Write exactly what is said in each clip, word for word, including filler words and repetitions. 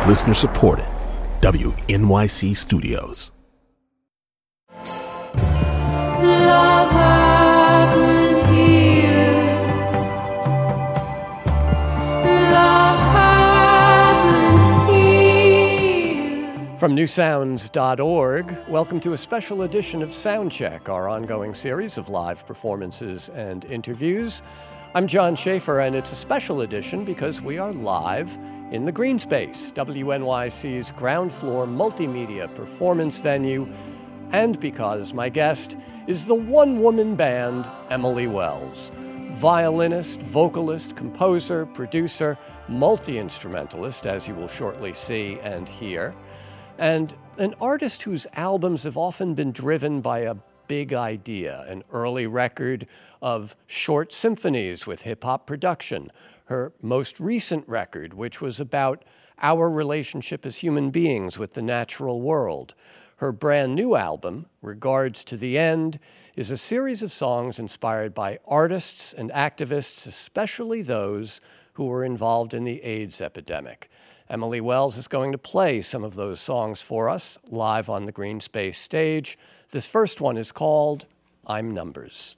Listener supported. W N Y C Studios. Love happened here. Love happened here. From new sounds dot org, welcome to a special edition of Soundcheck, our ongoing series of live performances and interviews. I'm John Schaefer, and it's a special edition because we are live in the Green Space, W N Y C's ground floor multimedia performance venue, and because my guest is the one-woman band Emily Wells, violinist, vocalist, composer, producer, multi-instrumentalist, as you will shortly see and hear, and an artist whose albums have often been driven by a big idea, an early record of short symphonies with hip-hop production, her most recent record, which was about our relationship as human beings with the natural world. Her brand new album, Regards to the End, is a series of songs inspired by artists and activists, especially those who were involved in the AIDS epidemic. Emily Wells is going to play some of those songs for us live on the Green Space stage. This first one is called I'm Numbers.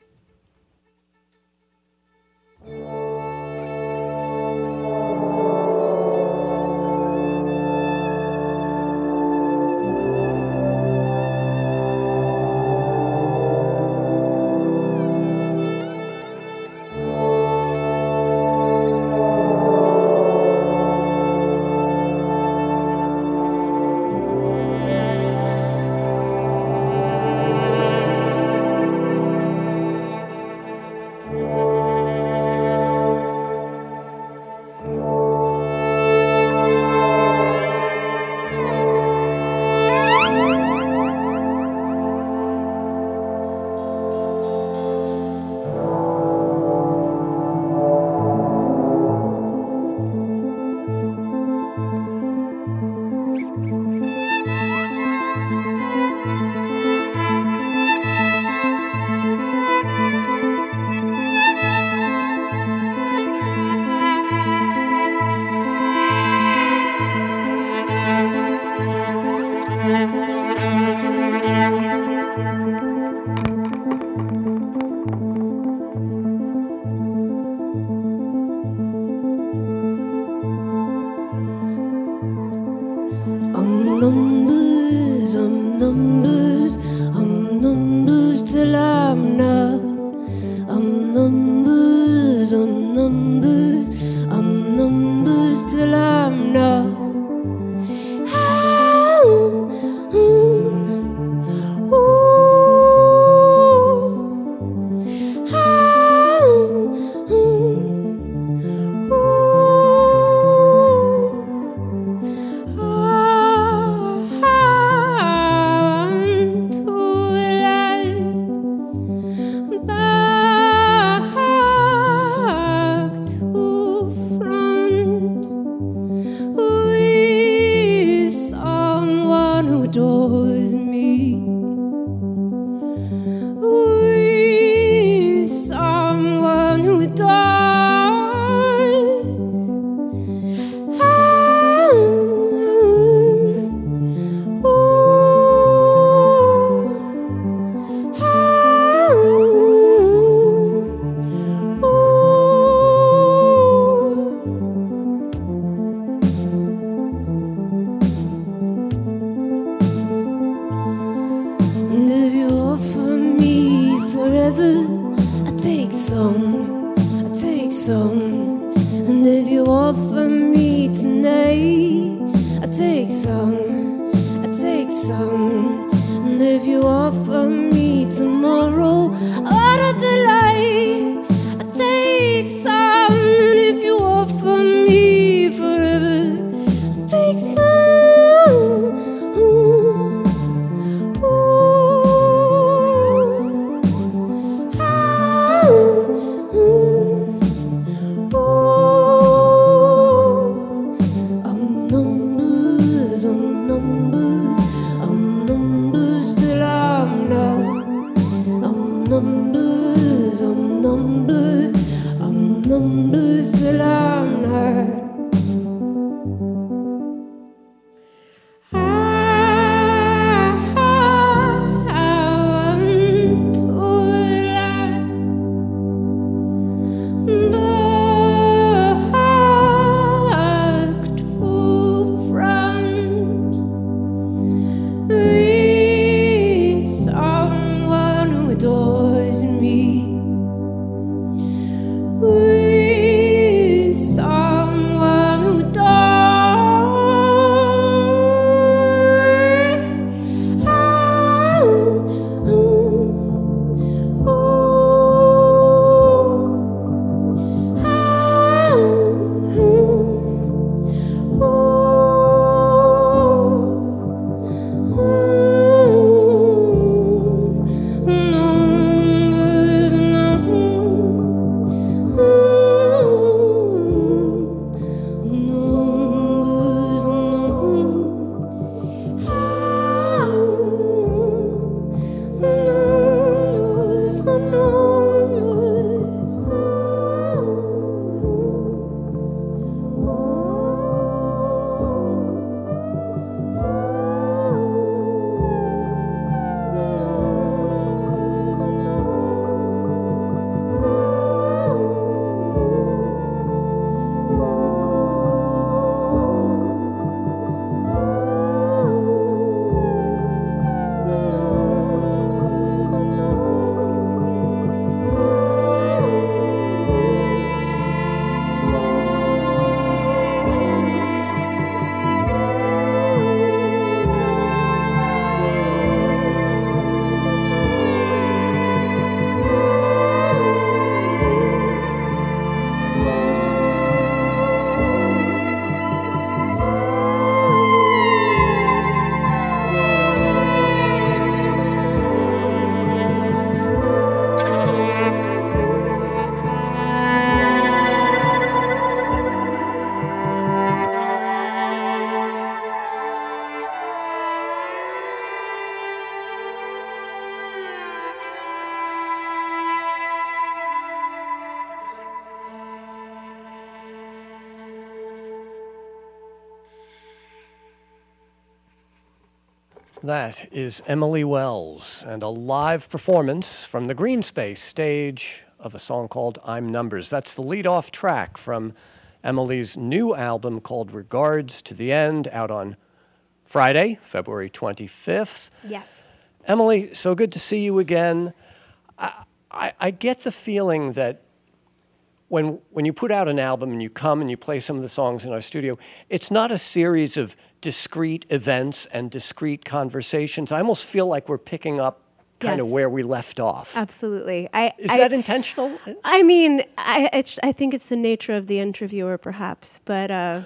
That is Emily Wells and a live performance from the Green Space stage of a song called I'm Numbers. That's the lead-off track from Emily's new album called Regards to the End, out on Friday, February twenty-fifth. Yes. Emily, so good to see you again. I, I, I get the feeling that when when you put out an album and you come and you play some of the songs in our studio, it's not a series of discrete events and discrete conversations. I almost feel like we're picking up kind Yes. of where we left off. Absolutely. I, Is I, that intentional? I mean, I, it's, I think it's the nature of the interviewer, perhaps. But uh,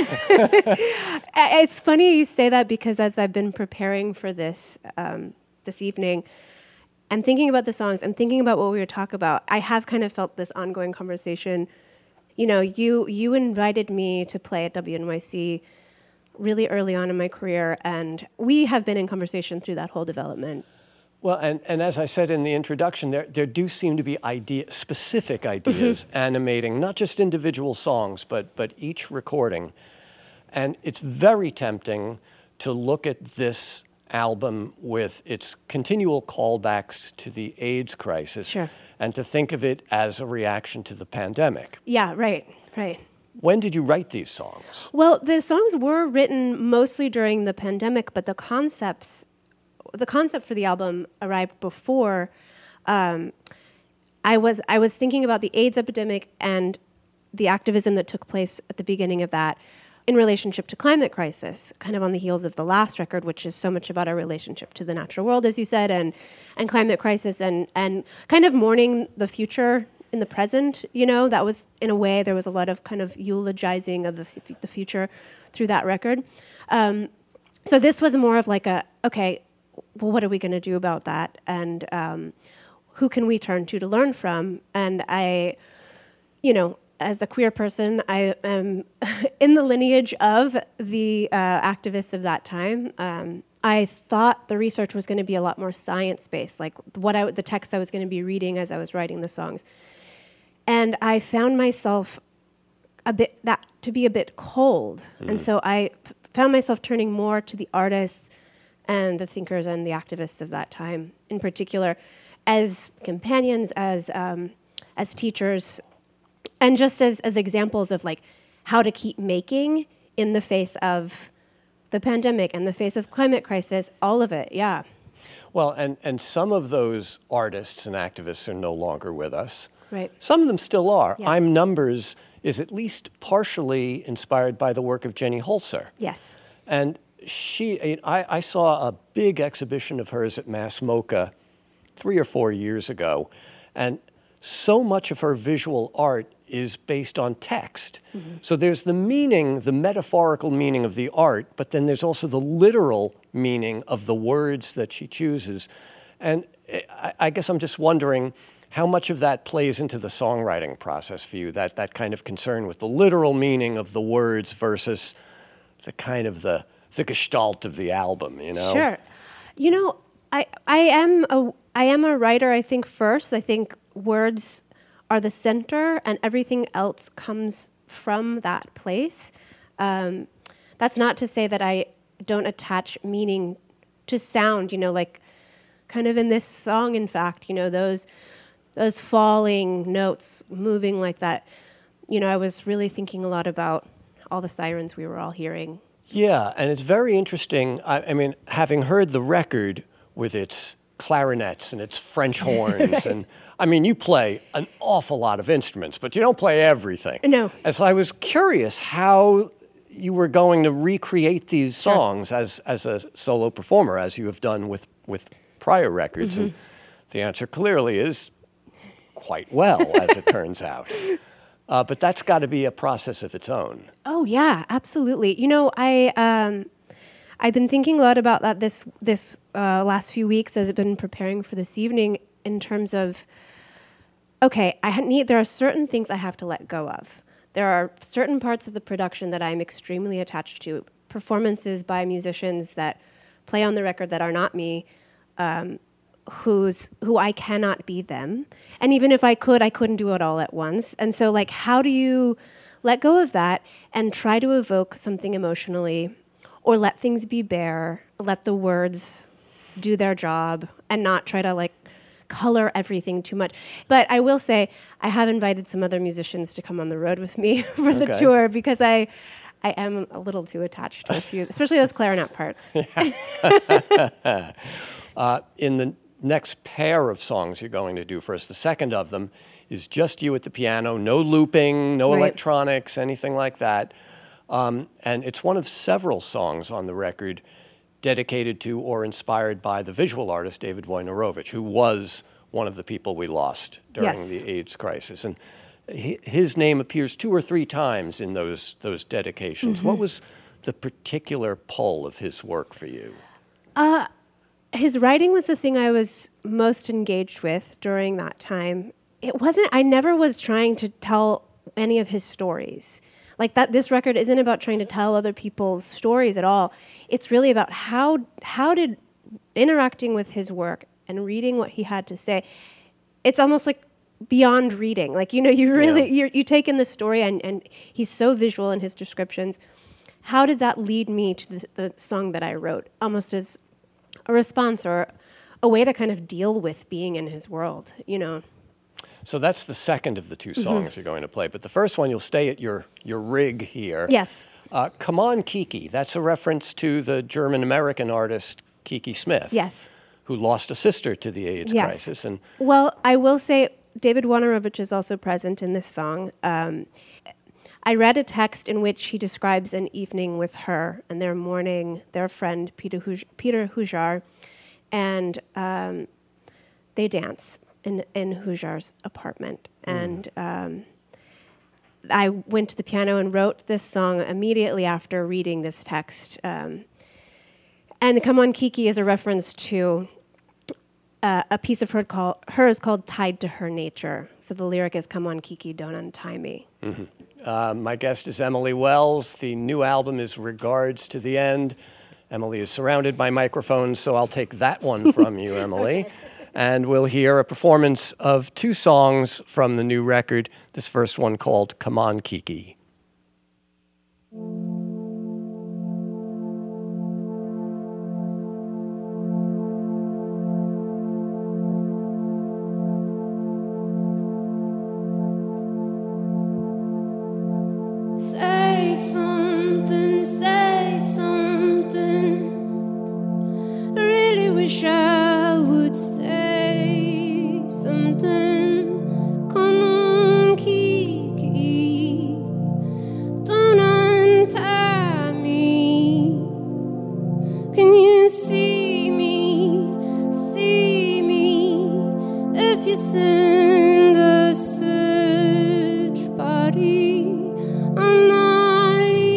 it's funny you say that, because as I've been preparing for this um, this evening and thinking about the songs and thinking about what we were talking about, I have kind of felt this ongoing conversation. You know, you you invited me to play at W N Y C really early on in my career, and we have been in conversation through that whole development. Well, and, and as I said in the introduction, there there do seem to be idea, specific ideas animating not just individual songs, but but each recording. And it's very tempting to look at this album with its continual callbacks to the AIDS crisis, Sure. and to think of it as a reaction to the pandemic. Yeah, right, right. When did you write these songs? Well, the songs were written mostly during the pandemic, but the concepts, the concept for the album arrived before. Um, I was I was thinking about the AIDS epidemic and the activism that took place at the beginning of that in relationship to climate crisis, kind of on the heels of the last record, which is so much about our relationship to the natural world, as you said, and and climate crisis, and and kind of mourning the future in the present. You know, that was, in a way, there was a lot of kind of eulogizing of the, f- the future through that record. Um, so this was more of like a, okay, well, what are we going to do about that? And um, who can we turn to to learn from? And I, you know, as a queer person, I am in the lineage of the uh, activists of that time. Um, I thought the research was going to be a lot more science-based, like what I, the text I was going to be reading as I was writing the songs. And I found myself a bit that to be a bit cold, mm. and so I p- found myself turning more to the artists and the thinkers and the activists of that time, in particular, as companions, as um, as teachers, and just as as examples of like how to keep making in the face of the pandemic and the face of climate crisis, all of it, yeah. Well, and and some of those artists and activists are no longer with us. Right. Some of them still are. Yeah. I'm Numbers is at least partially inspired by the work of Jenny Holzer. Yes. And she, I, I saw a big exhibition of hers at Mass MoCA three or four years ago. And so much of her visual art is based on text. Mm-hmm. So there's the meaning, the metaphorical meaning of the art, but then there's also the literal meaning of the words that she chooses. And I, I guess I'm just wondering how much of that plays into the songwriting process for you, that, that kind of concern with the literal meaning of the words versus the kind of the, the gestalt of the album, you know? Sure. You know, I, I am a, I am a writer, I think, first. I think words are the center and everything else comes from that place. Um, that's not to say that I don't attach meaning to sound, you know, like kind of in this song, in fact, you know, those those falling notes moving like that. You know, I was really thinking a lot about all the sirens we were all hearing. Yeah, and it's very interesting. I, I mean, having heard the record with its clarinets and its French horns, and I mean, you play an awful lot of instruments, but you don't play everything. No. And so I was curious how you were going to recreate these songs sure. as as a solo performer, as you have done with, with prior records. Mm-hmm. And the answer clearly is quite well, as it turns out. Uh, but that's got to be a process of its own. Oh yeah, absolutely. You know, I um, I've been thinking a lot about that this this uh, last few weeks as I've been preparing for this evening. In terms of, okay, I need there are certain things I have to let go of. There are certain parts of the production that I'm extremely attached to. Performances by musicians that play on the record that are not me. Um, who's who I cannot be them. And even if I could, I couldn't do it all at once. And so like, how do you let go of that and try to evoke something emotionally or let things be bare, let the words do their job, and not try to like color everything too much. But I will say, I have invited some other musicians to come on the road with me for the Okay. tour because I, I am a little too attached to a few, especially those clarinet parts. uh, in the next pair of songs you're going to do for us, the second of them is just you at the piano, no looping, no Right. electronics, anything like that. Um, and it's one of several songs on the record dedicated to or inspired by the visual artist David Wojnarowicz, who was one of the people we lost during Yes. the AIDS crisis. And hi- his name appears two or three times in those, those dedications. Mm-hmm. What was the particular pull of his work for you? His writing was the thing I was most engaged with during that time. It wasn't, I never was trying to tell any of his stories. Like that, this record isn't about trying to tell other people's stories at all. It's really about how, how did interacting with his work and reading what he had to say, it's almost like beyond reading. Like, you know, you really, Yeah. you're, you take in the story and, and he's so visual in his descriptions. How did that lead me to the, the song that I wrote? Almost as a response or a way to kind of deal with being in his world, you know? So that's the second of the two songs you're going to play. But the first one, you'll stay at your, your rig here. Yes. Uh, Come On, Kiki. That's a reference to the German-American artist Kiki Smith. Yes. Who lost a sister to the AIDS Yes. crisis. And Well, I will say David Wojnarowicz is also present in this song. Um, I read a text in which he describes an evening with her and their mourning their friend Peter Huj- Peter Hujar, and um, they dance in in Hujar's apartment. And um, I went to the piano and wrote this song immediately after reading this text. Um, and "Come On, Kiki" is a reference to Uh, a piece of her called, hers called Tied to Her Nature. So the lyric is, "Come on, Kiki, don't untie me." uh, my guest is Emily Wells. The new album is Regards to the End. Emily is surrounded by microphones, so I'll take that one from you, Emily. And we'll hear a performance of two songs from the new record. This first one called Come On, Kiki. Say something, say something. Really wish I would say something. Come on, Kiki, don't untie me. Can you see me, see me? If you send a search party, I'm not leaving.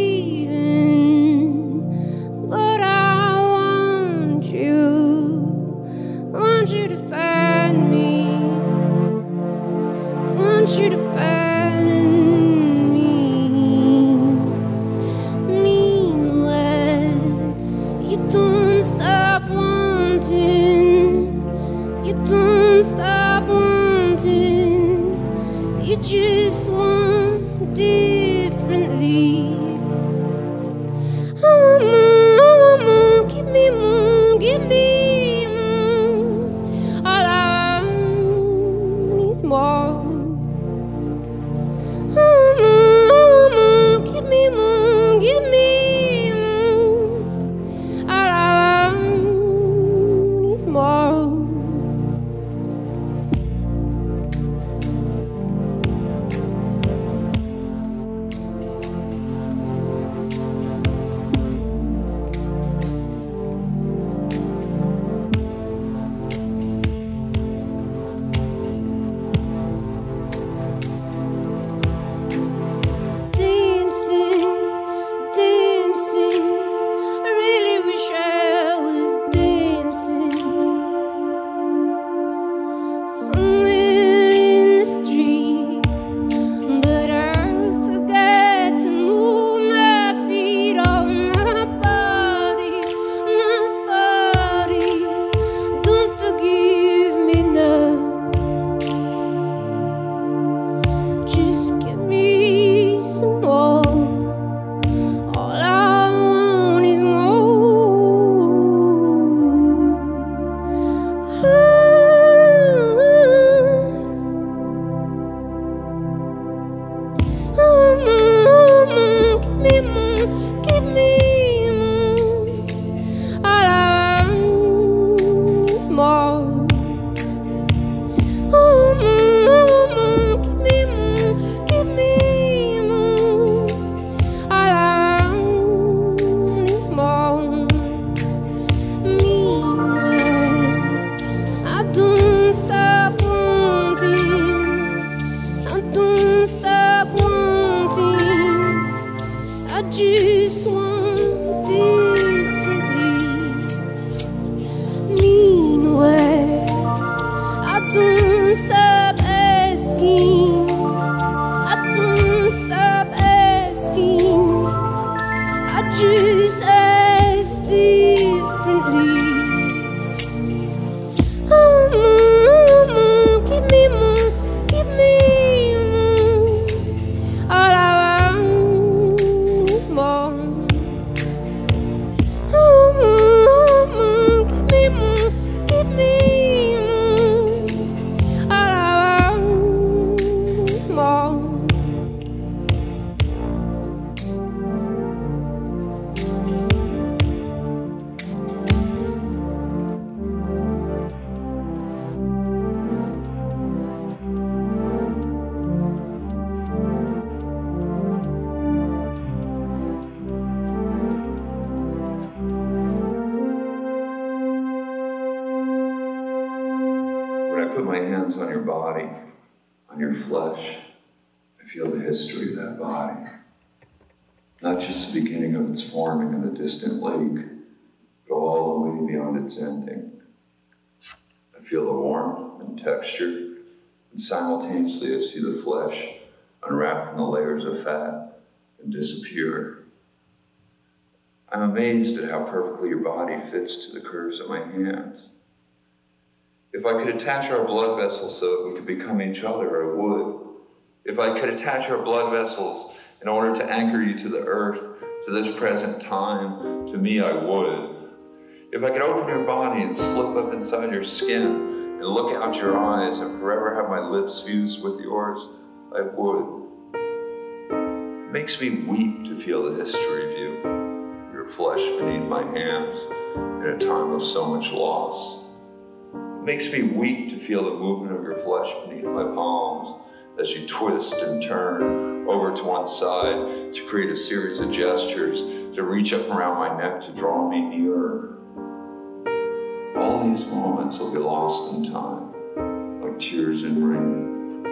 hands on your body, on your flesh, I feel the history of that body. Not just the beginning of its forming in a distant lake, but all the way beyond its ending. I feel the warmth and texture, and simultaneously I see the flesh unwrap from the layers of fat and disappear. I'm amazed at how perfectly your body fits to the curves of my hands. If I could attach our blood vessels so that we could become each other, I would. If I could attach our blood vessels in order to anchor you to the earth, to this present time, to me, I would. If I could open your body and slip up inside your skin and look out your eyes and forever have my lips fused with yours, I would. It makes me weep to feel the history of you, your flesh beneath my hands in a time of so much loss. It makes me weep to feel the movement of your flesh beneath my palms as you twist and turn over to one side to create a series of gestures to reach up around my neck to draw me nearer. All these moments will be lost in time, like tears in rain.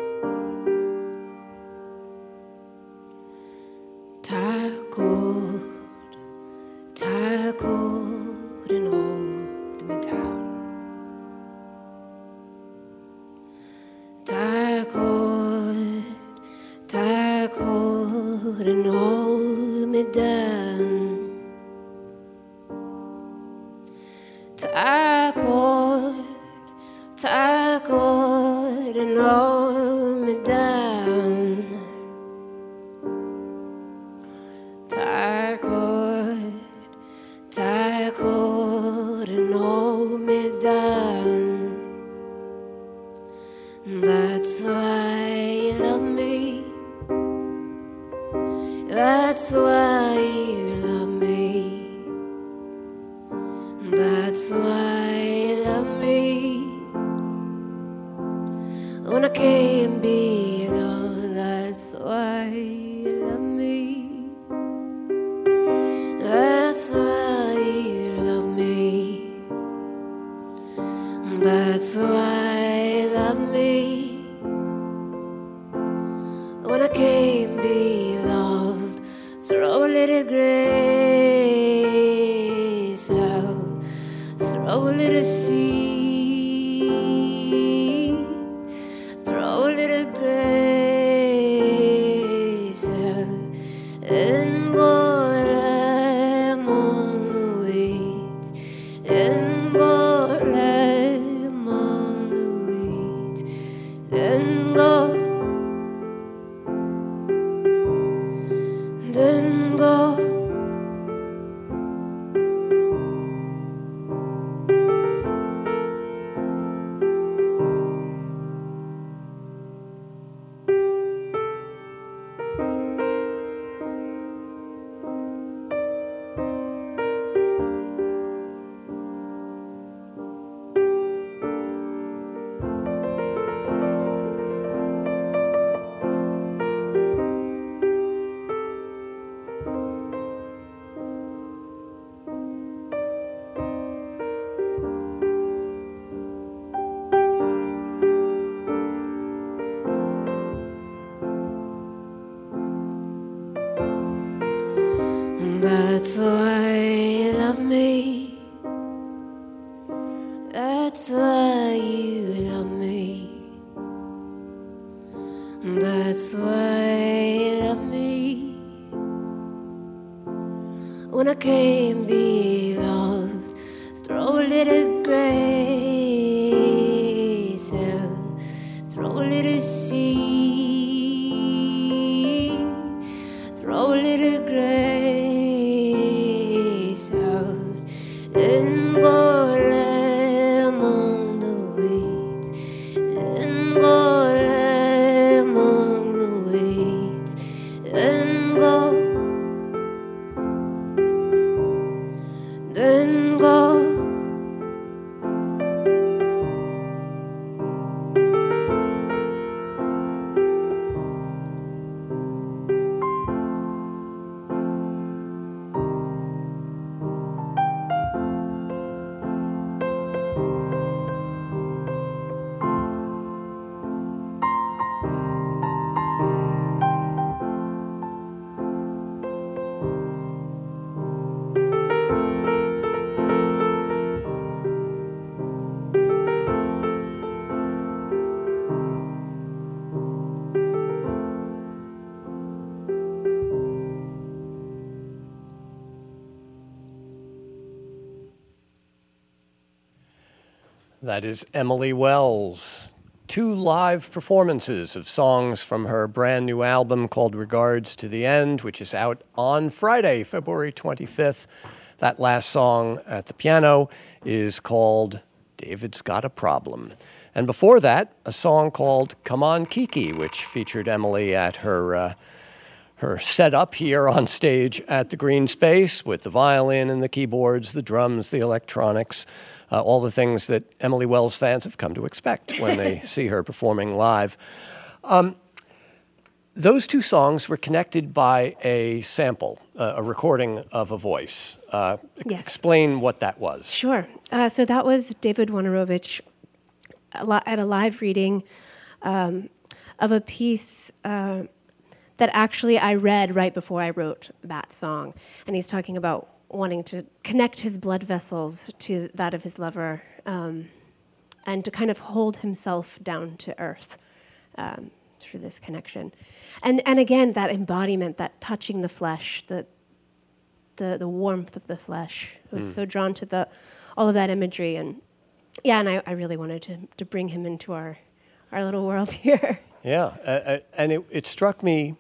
Tackled, tackled and hold me down. Tackled, tackled and hold me down. Tackled, tackled and hold me down. Tackled, tackled and hold me down. That's why you love me. That's why you love me. That's why you love me. When I can't be loved, that's why you love me. That's why you love me. That's why you love me. When I can't be loved, throw a little grace out, throw a little seed, throw a little grace out, and go lay among the weeds, and go lay among the weeds, and go, then go. That's why you love me. That's why you love me. That's why you love me. When I can't be loved, throw a little grace out, throw a little seed, throw a little grace out, and go lay among the weeds, and go lay among the weeds, and go, then go. That is Emily Wells. Two live performances of songs from her brand new album called Regards to the End, which is out on Friday, February twenty-fifth. That last song at the piano is called David's Got a Problem. And before that, a song called Come On Kiki, which featured Emily at her uh, her setup here on stage at the Green Space with the violin and the keyboards, the drums, the electronics, uh, all the things that Emily Wells fans have come to expect when they see her performing live. Um, those two songs were connected by a sample, uh, a recording of a voice. Uh, Yes. Explain what that was. Sure. Uh, so that was David Wojnarowicz a li- at a live reading um, of a piece uh, that actually I read right before I wrote that song. And he's talking about wanting to connect his blood vessels to that of his lover um, and to kind of hold himself down to earth um, through this connection. And and again, that embodiment, that touching the flesh, the the the warmth of the flesh. I was Mm. so drawn to the all of that imagery. And yeah, and I, I really wanted to, to bring him into our, our little world here. Yeah, uh, uh, and it, it struck me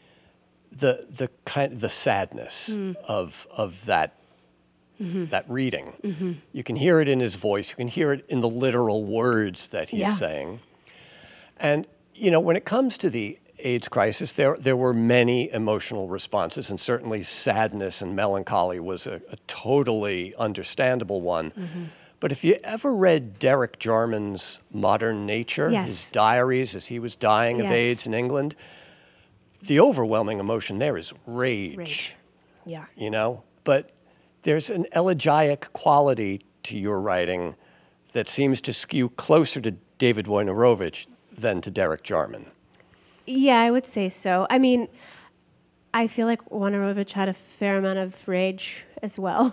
the the kind the sadness Mm. of of that Mm-hmm. that reading. Mm-hmm. You can hear it in his voice. You can hear it in the literal words that he's Yeah. saying. And you know, when it comes to the AIDS crisis, there there were many emotional responses, and certainly sadness and melancholy was a, a totally understandable one. Mm-hmm. But if you ever read Derek Jarman's Modern Nature, Yes. his diaries as he was dying of Yes. AIDS in England, the overwhelming emotion there is rage, Rage. Yeah. you know? But there's an elegiac quality to your writing that seems to skew closer to David Wojnarowicz than to Derek Jarman. Yeah, I would say so. I mean, I feel like Wojnarowicz had a fair amount of rage as well.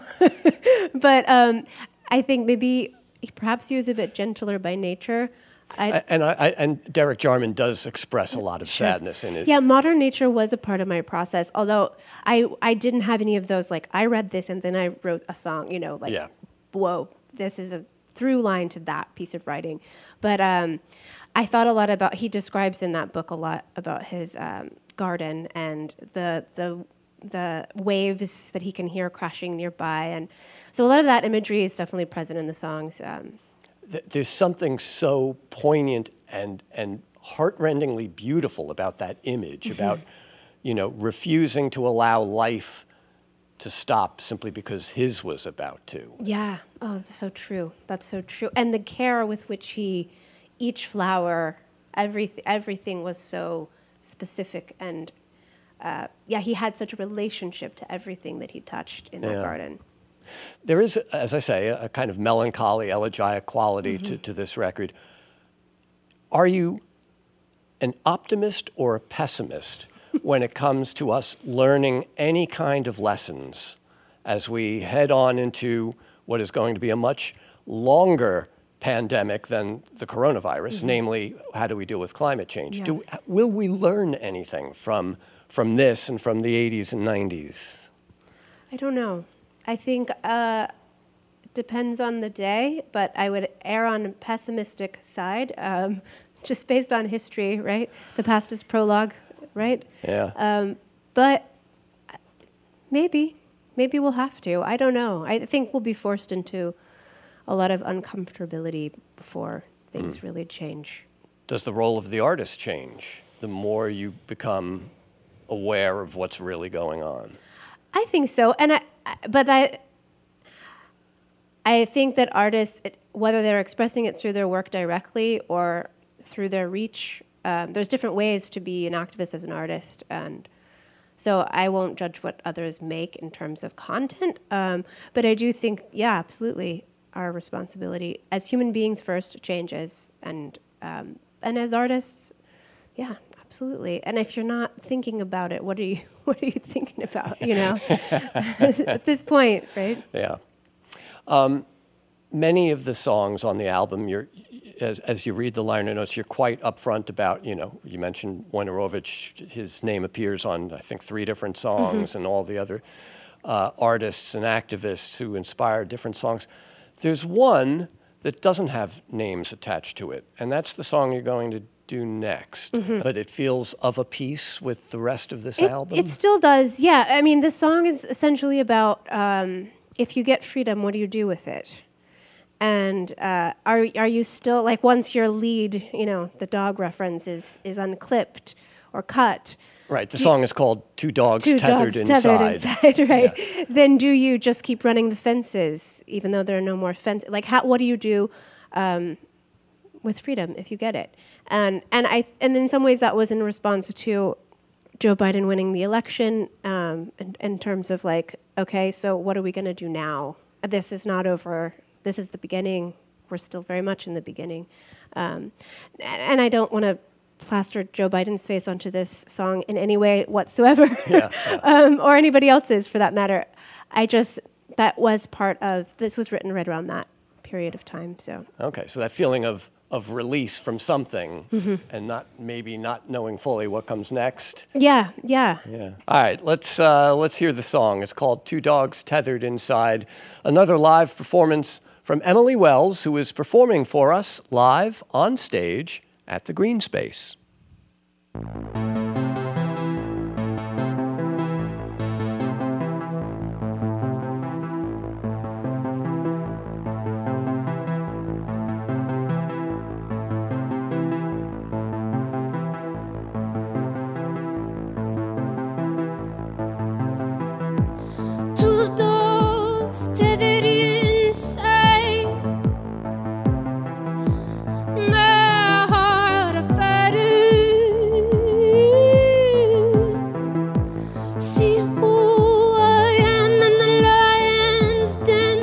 But um, I think maybe perhaps he was a bit gentler by nature. I, I- And I, I and Derek Jarman does express a lot of Sure. sadness in it. Yeah, Modern Nature was a part of my process, although I, I didn't have any of those, like, I read this and then I wrote a song, you know, like, Yeah. whoa, this is a through line to that piece of writing. But um, I thought a lot about, he describes in that book a lot about his um, garden and the the the waves that he can hear crashing nearby. And so a lot of that imagery is definitely present in the songs. Um, Th- There's something so poignant and and heartrendingly beautiful about that image, about, you know, refusing to allow life to stop simply because his was about to. Yeah. Oh, that's so true. That's so true. And the care with which he, each flower, every, everything was so specific. And uh, yeah, he had such a relationship to everything that he touched in that Yeah. garden. There is, as I say, a, a kind of melancholy, elegiac quality to, to this record. Are you an optimist or a pessimist when it comes to us learning any kind of lessons as we head on into what is going to be a much longer pandemic than the coronavirus, namely, how do we deal with climate change? Yeah. Do, will we learn anything from, from this and from the eighties and nineties? I don't know. I think uh, it depends on the day, but I would err on the pessimistic side, um, just based on history, right? The past is prologue, right? Yeah. Um, but maybe, maybe we'll have to. I don't know. I think we'll be forced into a lot of uncomfortability before things really change. Does the role of the artist change the more you become aware of what's really going on? I think so, and I, I- but I, I think that artists, it- whether they're expressing it through their work directly or through their reach, um, there's different ways to be an activist as an artist, and so I won't judge what others make in terms of content. Um, but I do think, yeah, absolutely, our responsibility as human beings first changes, and um, and as artists, yeah, absolutely. And if you're not thinking about it, what are you what are you thinking about? You know, at this point, right? Yeah. Um, many of the songs on the album, you're, as, as you read the liner notes, you're quite upfront about, you know, you mentioned Wojnarowicz, his name appears on, I think, three different songs, and all the other uh, artists and activists who inspired different songs. There's one that doesn't have names attached to it, and that's the song you're going to do next. Mm-hmm. But it feels of a piece with the rest of this it, album? It still does, yeah. I mean, this song is essentially about um, if you get freedom, what do you do with it? And uh, are are you still, like, once your lead, you know, the dog reference is, is unclipped or cut. Right, the song is called Two Dogs Two Tethered dogs Inside. Tethered inside, right. Yeah. Then do you just keep running the fences, even though there are no more fences? Like, how, what do you do um, with freedom if you get it? And and I and in some ways that was in response to Joe Biden winning the election um, in, in terms of like, okay, so what are we going to do now? This is not over. This is the beginning. We're still very much in the beginning. Um, and, and I don't want to plaster Joe Biden's face onto this song in any way whatsoever, yeah, yeah. um, or anybody else's for that matter. I just, that was part of, this was written right around that period of time, so. Okay, so that feeling of, of release from something mm-hmm. and not maybe not knowing fully what comes next. Yeah, yeah. Yeah. All right, let's, uh, let's hear the song. It's called Two Dogs Tethered Inside, another live performance from Emily Wells, who is performing for us live on stage at the Green Space. Two dogs tethered inside my heart of fire. See who I am in the lion's den.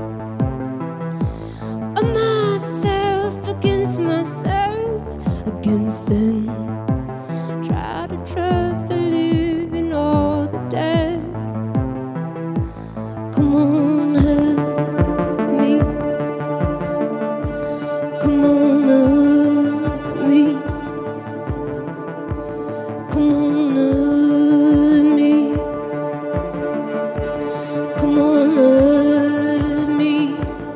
I'm myself against myself, against them. Try to trust the living or the dead. Come on, hurt me. Come on, hurt me. Come on, hurt me. Come on, hurt me.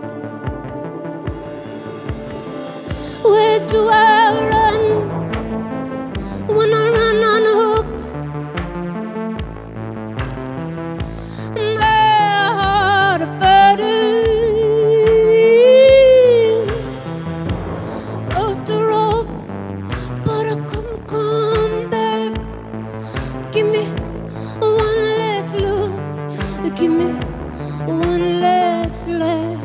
Where do I run when I run unhooked? My heart of fire. Off the rope, but I couldn't come back. Give me one last look. Give me one last laugh.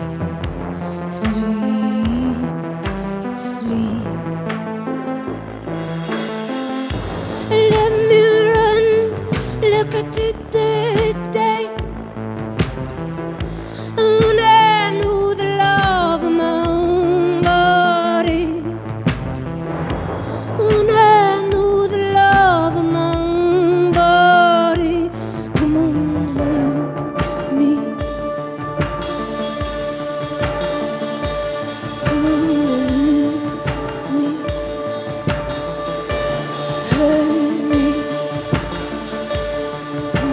Sleep, sleep. Let me run like I did that day when I knew the love of my own body. When I knew the love of my own body. Come on, hurt me. Come on, hurt me. Hurt me. Come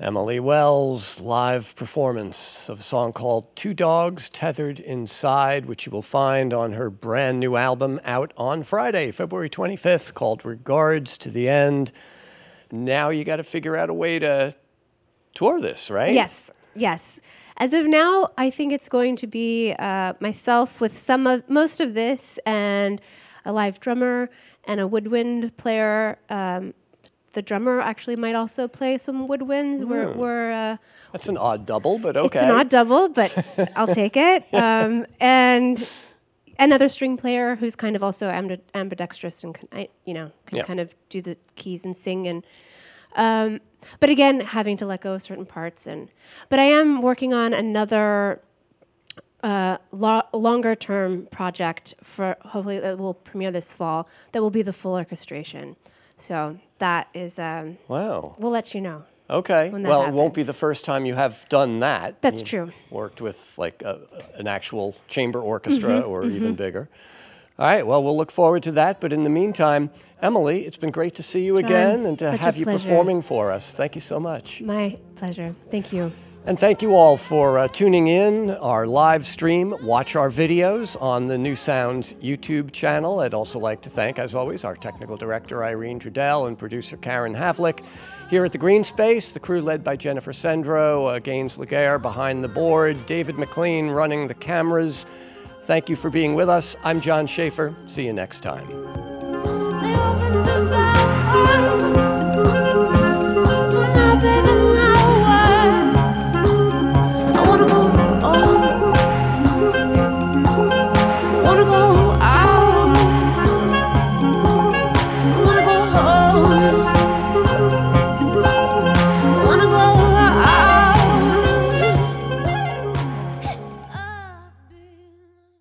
Emily Wells' live performance of a song called Two Dogs Tethered Inside, which you will find on her brand new album out on Friday, February twenty-fifth, called Regards to the End. Now you got to figure out a way to tour this, right? Yes, yes. As of now, I think it's going to be uh, myself with some of most of this, and a live drummer and a woodwind player. Um, the drummer actually might also play some woodwinds. Mm. We're, we're uh, that's an odd double, but okay. It's an odd double, but I'll take it. Um, and another string player who's kind of also amb- ambidextrous and can, you know can yeah. kind of do the keys and sing and. Um, but again, having to let go of certain parts, and but I am working on another uh, lo- longer-term project for hopefully that will premiere this fall. That will be the full orchestration. So that is um, wow. We'll let you know. Okay. When that well, happens. it won't be the first time you have done that. That's You've true. Worked with like a, an actual chamber orchestra Mm-hmm, or mm-hmm. even bigger. All right. Well, we'll look forward to that. But in the meantime, Emily, it's been great to see you John, again and to such a have you pleasure. performing for us. Thank you so much. My pleasure. Thank you. And thank you all for uh, tuning in, our live stream. Watch our videos on the New Sounds YouTube channel. I'd also like to thank, as always, our technical director, Irene Trudell, and producer, Karen Havlick. Here at the Green Space, the crew led by Jennifer Sendro, uh, Gaines Laguerre behind the board, David McLean running the cameras. Thank you for being with us. I'm John Schaefer. See you next time.